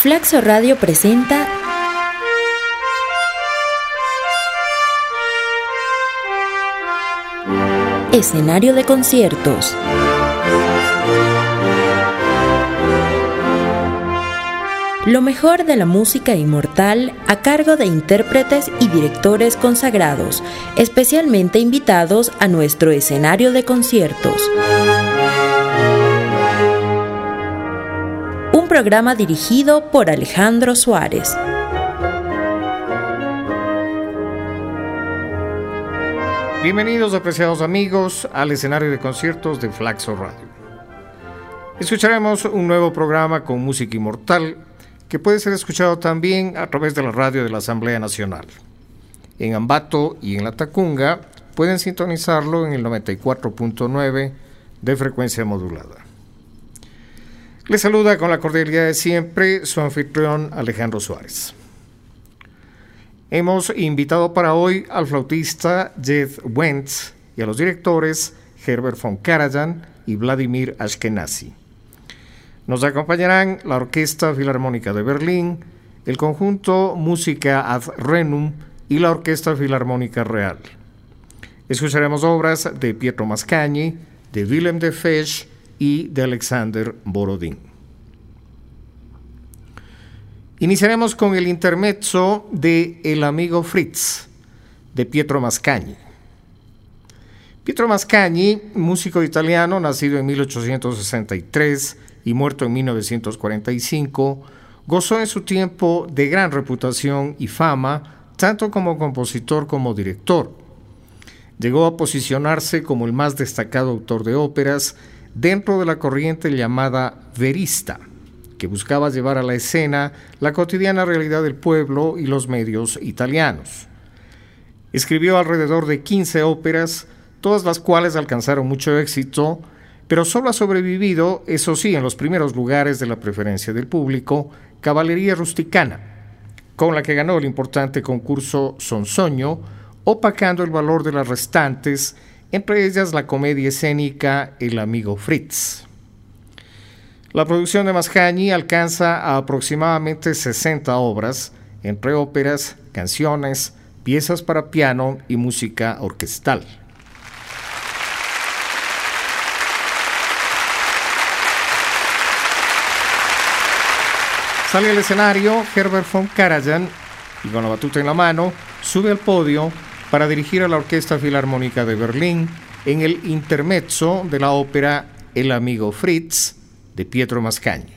Flaxo Radio presenta Escenario de conciertos. Lo mejor de la música inmortal a cargo de intérpretes y directores consagrados, especialmente invitados a nuestro escenario de conciertos. Un programa dirigido por Alejandro Suárez. Bienvenidos, apreciados amigos, al escenario de conciertos de Flaxo Radio. Escucharemos un nuevo programa con música inmortal que puede ser escuchado también a través de la radio de la Asamblea Nacional. En Ambato y en La Tacunga pueden sintonizarlo en el 94.9 de frecuencia modulada. Les saluda con la cordialidad de siempre su anfitrión Alejandro Suárez. Hemos invitado para hoy al flautista Jed Wentz y a los directores Herbert von Karajan y Vladimir Ashkenazi. Nos acompañarán la Orquesta Filarmónica de Berlín, el conjunto Música ad Renum y la Orquesta Filarmónica Real. Escucharemos obras de Pietro Mascagni, de Willem de Fesch y de Alexander Borodin. Iniciaremos con el intermezzo de El amigo Fritz, de Pietro Mascagni. Pietro Mascagni, músico italiano, nacido en 1863 y muerto en 1945, gozó en su tiempo de gran reputación y fama, tanto como compositor como director. Llegó a posicionarse como el más destacado autor de óperas dentro de la corriente llamada verista, que buscaba llevar a la escena la cotidiana realidad del pueblo y los medios italianos. Escribió alrededor de 15 óperas, todas las cuales alcanzaron mucho éxito, pero solo ha sobrevivido, eso sí, en los primeros lugares de la preferencia del público, Cavalleria Rusticana, con la que ganó el importante concurso Sonsoño, opacando el valor de las restantes, entre ellas la comedia escénica El amigo Fritz. La producción de Mascagni alcanza a aproximadamente 60 obras, entre óperas, canciones, piezas para piano y música orquestal. Sale al escenario Herbert von Karajan y con la batuta en la mano sube al podio para dirigir a la Orquesta Filarmónica de Berlín en el intermezzo de la ópera El amigo Fritz de Pietro Mascagni.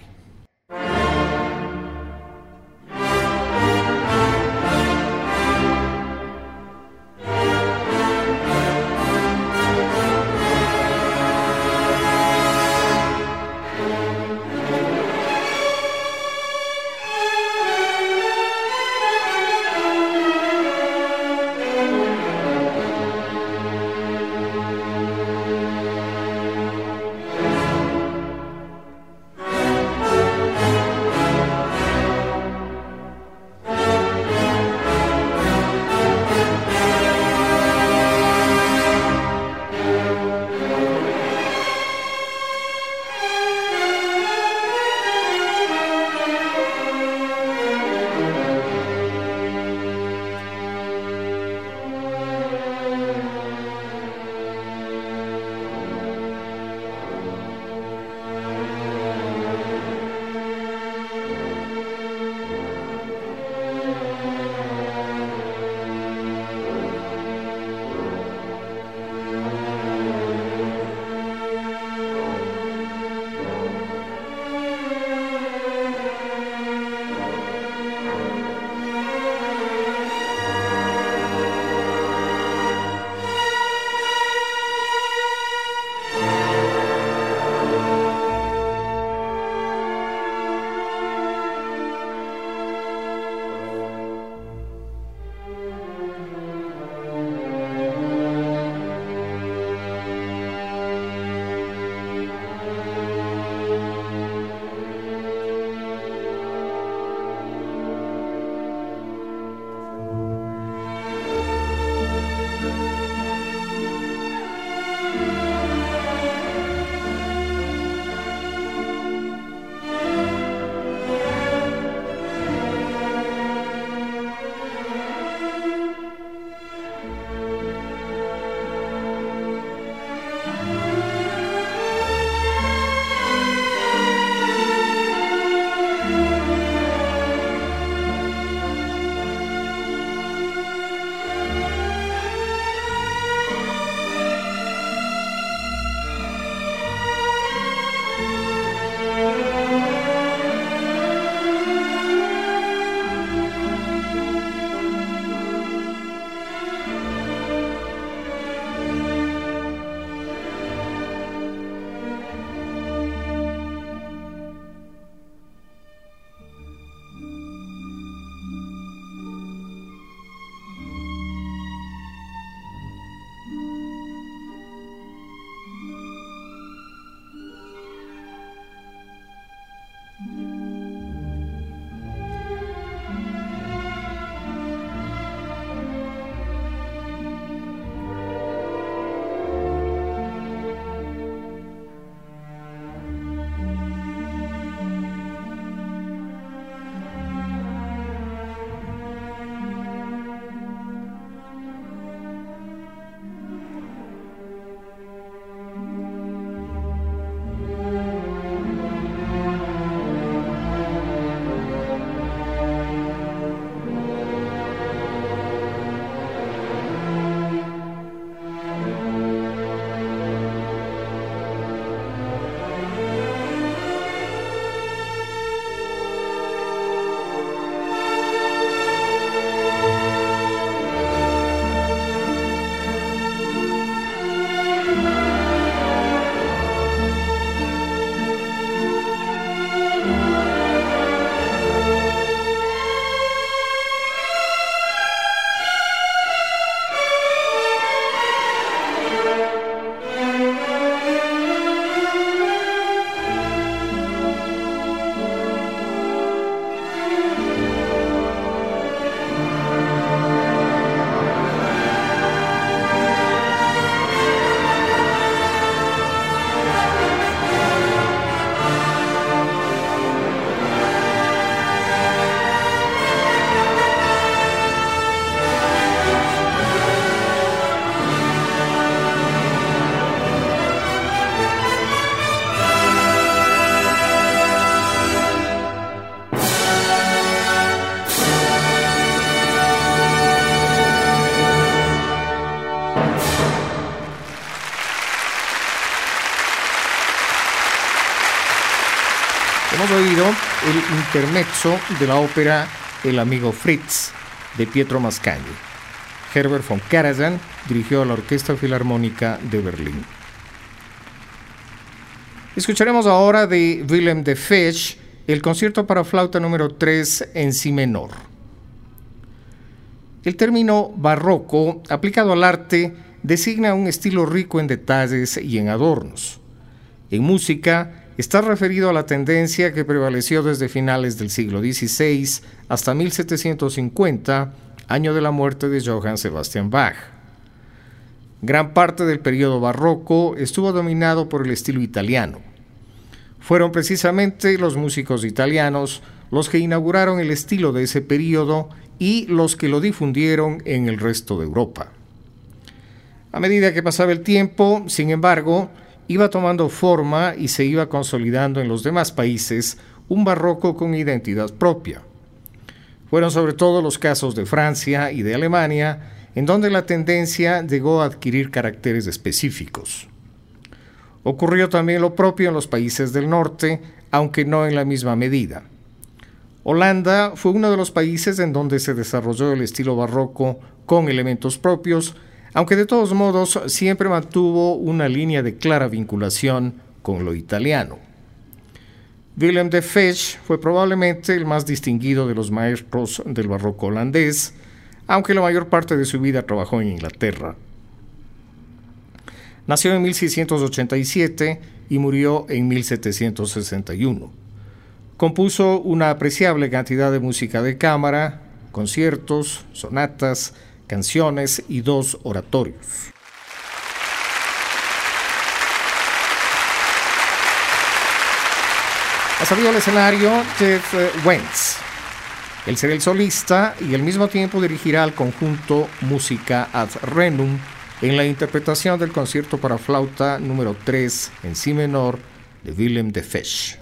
el intermezzo de la ópera El amigo Fritz, de Pietro Mascagni. Herbert von Karajan dirigió a la Orquesta Filarmónica de Berlín. Escucharemos ahora de Willem de Fesch el concierto para flauta número 3 en si menor. El término barroco, aplicado al arte, designa un estilo rico en detalles y en adornos. En música, está referido a la tendencia que prevaleció desde finales del siglo XVI hasta 1750, año de la muerte de Johann Sebastian Bach. Gran parte del periodo barroco estuvo dominado por el estilo italiano. Fueron precisamente los músicos italianos los que inauguraron el estilo de ese periodo y los que lo difundieron en el resto de Europa. A medida que pasaba el tiempo, sin embargo, iba tomando forma y se iba consolidando en los demás países un barroco con identidad propia. Fueron sobre todo los casos de Francia y de Alemania, en donde la tendencia llegó a adquirir caracteres específicos. Ocurrió también lo propio en los países del norte, aunque no en la misma medida. Holanda fue uno de los países en donde se desarrolló el estilo barroco con elementos propios, aunque de todos modos siempre mantuvo una línea de clara vinculación con lo italiano. Willem de Fesch fue probablemente el más distinguido de los maestros del barroco holandés, aunque la mayor parte de su vida trabajó en Inglaterra. Nació en 1687 y murió en 1761. Compuso una apreciable cantidad de música de cámara, conciertos, sonatas, canciones y 2 oratorios. Ha salido al escenario Jeff Wentz. Él será el solista y al mismo tiempo dirigirá al conjunto Musica ad Renum en la interpretación del concierto para flauta número 3 en si menor de Willem de Fesch.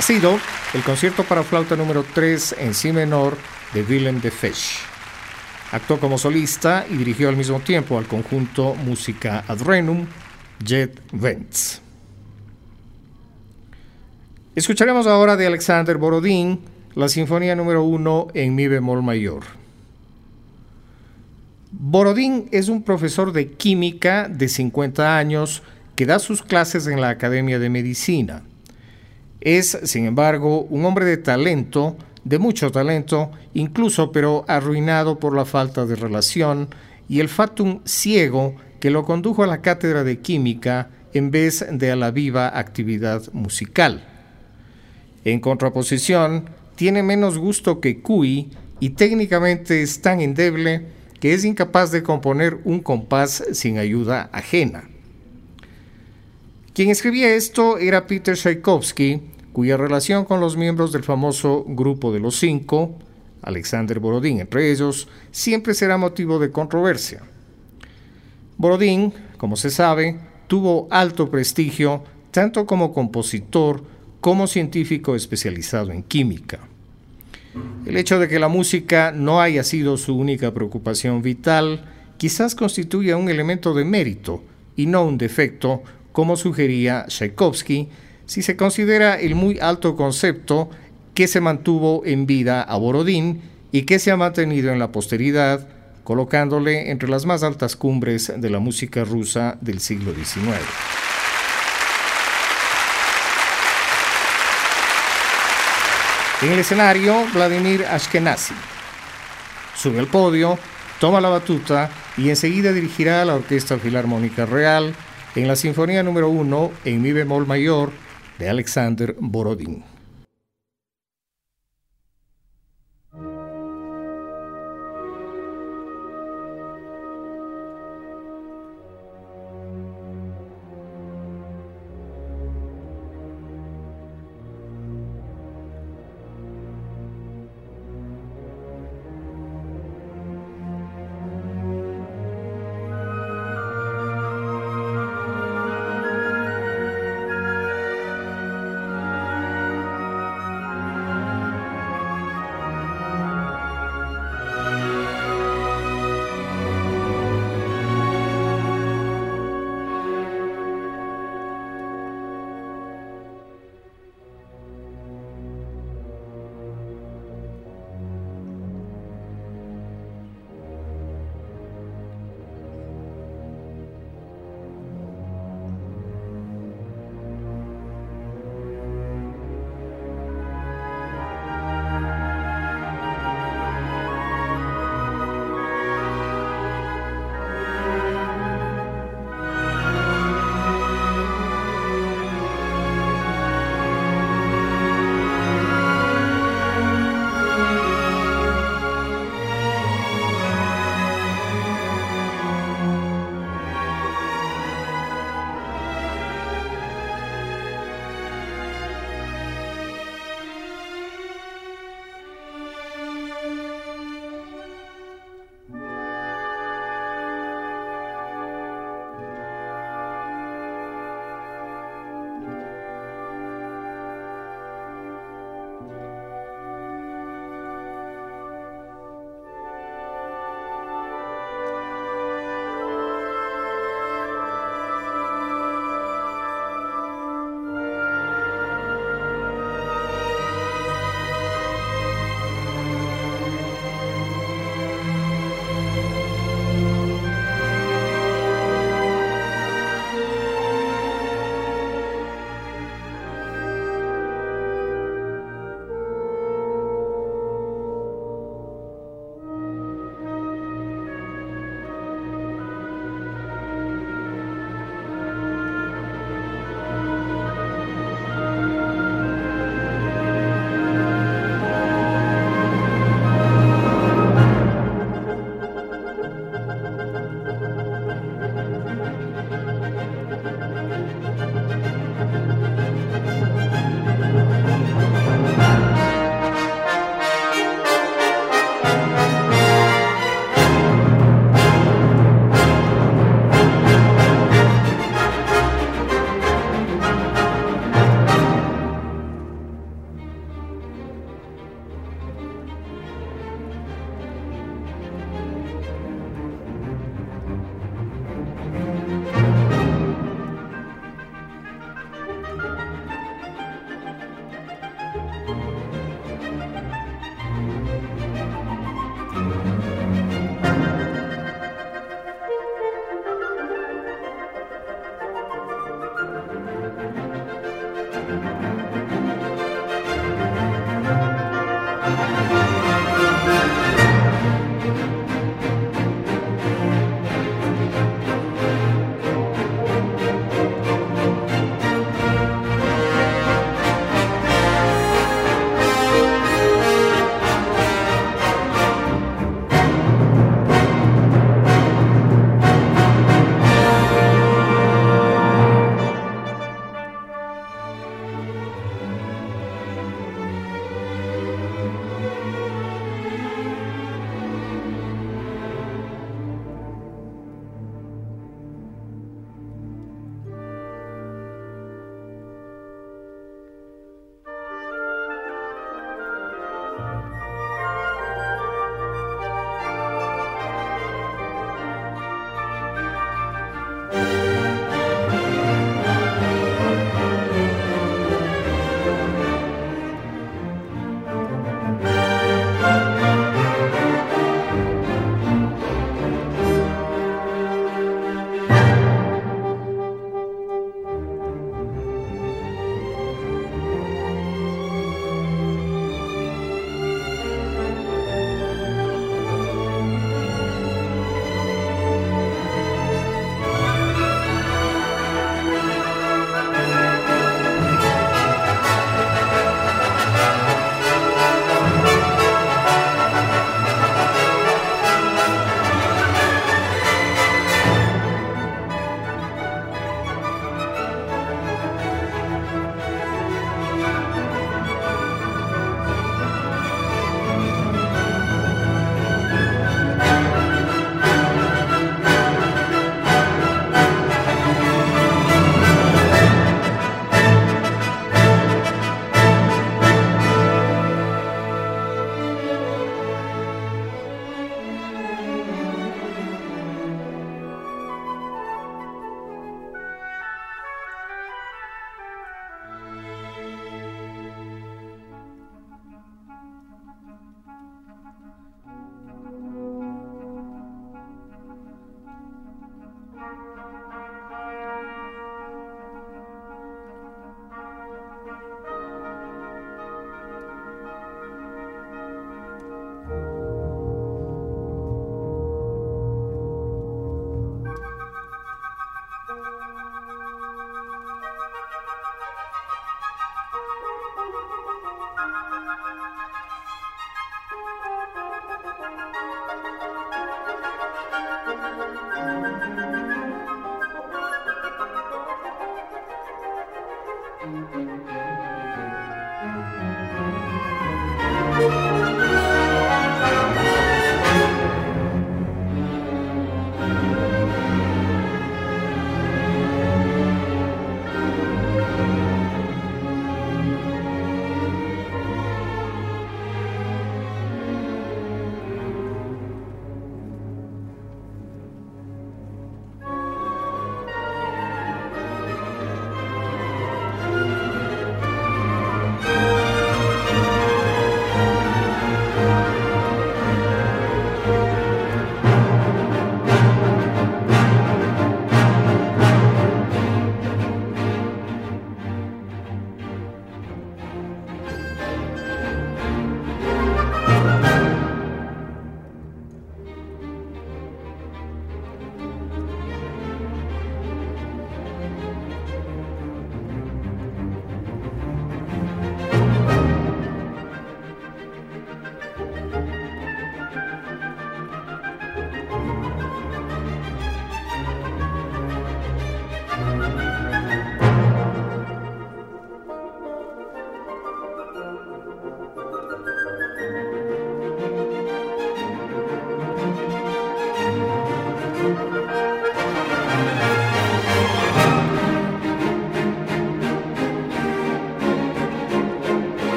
ha sido el concierto para flauta número 3 en si menor de Willem de Fesch. Actuó como solista y dirigió al mismo tiempo al conjunto Musica ad Renum Jet Vents. Escucharemos ahora de Alexander Borodín la Sinfonía número 1 en mi bemol mayor. Borodín es un profesor de química de 50 años que da sus clases en la Academia de Medicina. Es, sin embargo, un hombre de talento, de mucho talento, incluso pero arruinado por la falta de relación y el fatum ciego que lo condujo a la cátedra de química en vez de a la viva actividad musical. En contraposición, tiene menos gusto que Cui y técnicamente es tan endeble que es incapaz de componer un compás sin ayuda ajena. Quien escribía esto era Peter Tchaikovsky, cuya relación con los miembros del famoso Grupo de los Cinco, Alexander Borodín entre ellos, siempre será motivo de controversia. Borodín, como se sabe, tuvo alto prestigio tanto como compositor como científico especializado en química. El hecho de que la música no haya sido su única preocupación vital quizás constituya un elemento de mérito y no un defecto, como sugería Tchaikovsky, si se considera el muy alto concepto que se mantuvo en vida a Borodín y que se ha mantenido en la posteridad, colocándole entre las más altas cumbres de la música rusa del siglo XIX. En el escenario, Vladimir Ashkenazy sube al podio, toma la batuta y enseguida dirigirá a la Orquesta Filarmónica Real en la Sinfonía número 1 en mi bemol mayor de Alexander Borodín.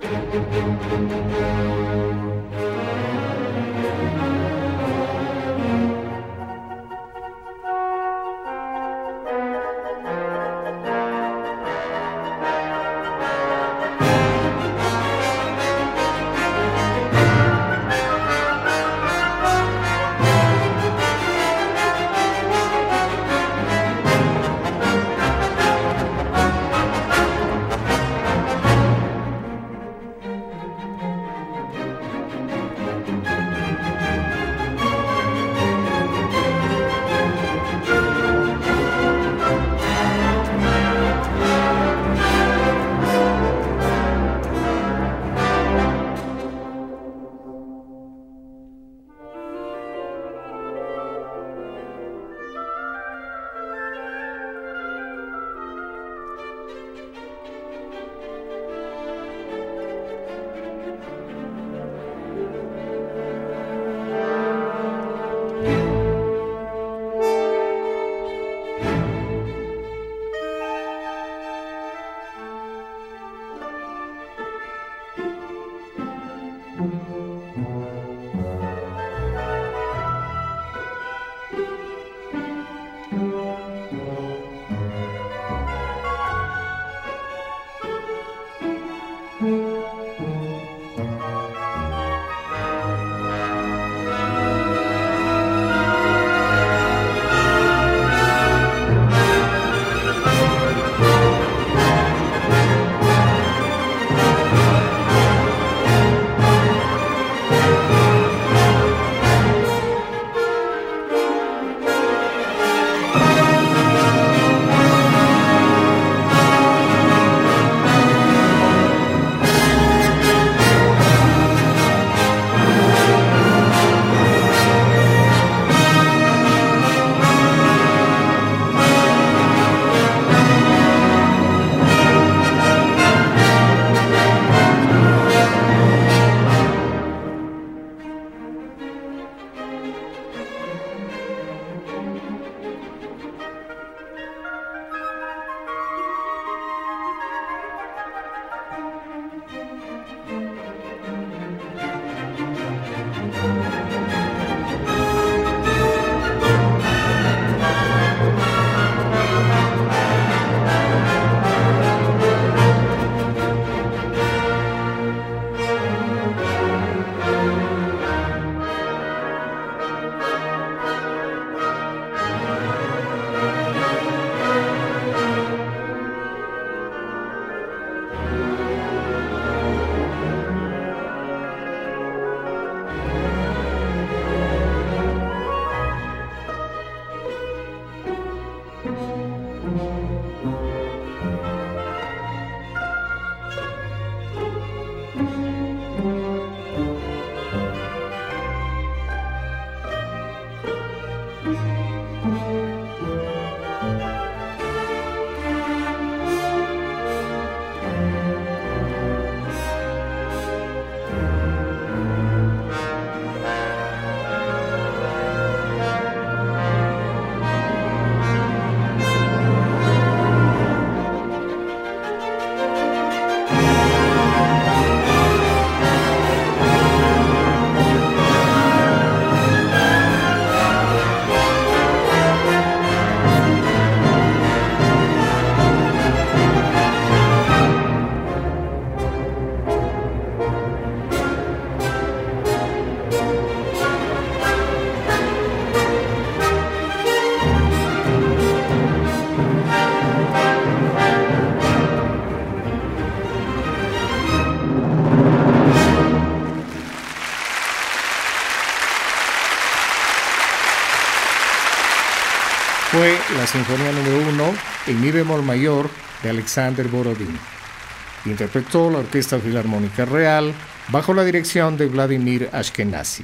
Fue la Sinfonía número 1 en Mi bemol mayor de Alexander Borodín. Interpretó la Orquesta Filarmónica Real bajo la dirección de Vladimir Ashkenazy.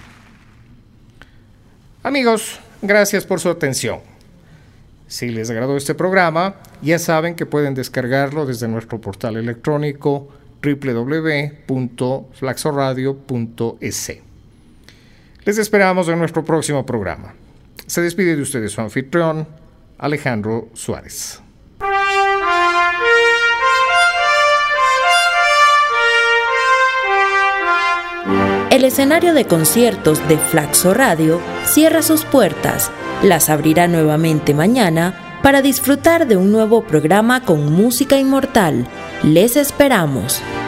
Amigos, gracias por su atención. Si les agradó este programa, ya saben que pueden descargarlo desde nuestro portal electrónico www.flaxoradio.es. Les esperamos en nuestro próximo programa. Se despide de ustedes su anfitrión, Alejandro Suárez. El escenario de conciertos de Flaxo Radio cierra sus puertas. Las abrirá nuevamente mañana para disfrutar de un nuevo programa con música inmortal. Les esperamos.